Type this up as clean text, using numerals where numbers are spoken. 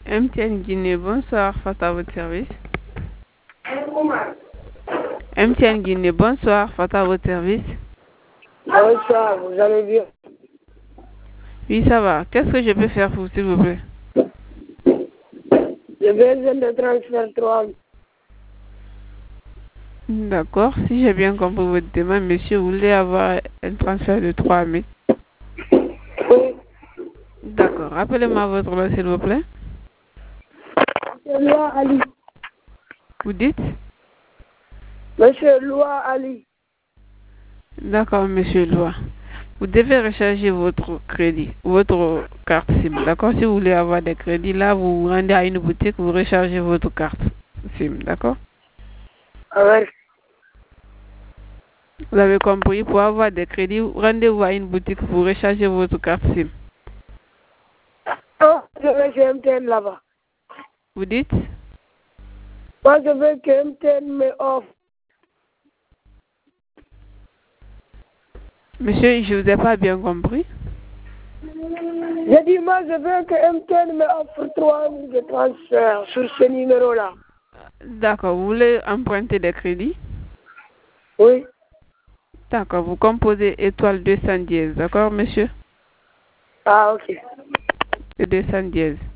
MTN Guinée, bonsoir, face à votre service. MTN Guinée, bonsoir, face à votre service. Bonsoir, vous allez bien? Oui, ça va. Qu'est-ce que je peux faire pour vous, s'il vous plaît? J'ai besoin de transfert 3 000. D'accord. Si j'ai bien compris votre demande, monsieur, vous voulez avoir un transfert de 3 000. Oui. D'accord. Rappelez-moi votre nom, s'il vous plaît. Monsieur Loa Ali. Vous dites? Monsieur Loa Ali. D'accord, monsieur Loa. Vous devez recharger votre crédit, votre carte SIM. D'accord? Si vous voulez avoir des crédits, là, vous vous rendez à une boutique, vous rechargez votre carte SIM. D'accord? Ouais. Vous avez compris? Pour avoir des crédits, rendez-vous à une boutique pour recharger votre carte SIM. Oh, je veux que MTN là-bas. Vous dites? Moi, je veux que MTN me offre. Monsieur, je ne vous ai pas bien compris. J'ai dit, moi, je veux que MTN me offre 3 000 de transfert sur ce numéro-là. D'accord. Vous voulez emprunter des crédits? Oui. D'accord. Vous composez étoile 210. D'accord, monsieur? Ah, ok. C'est 210.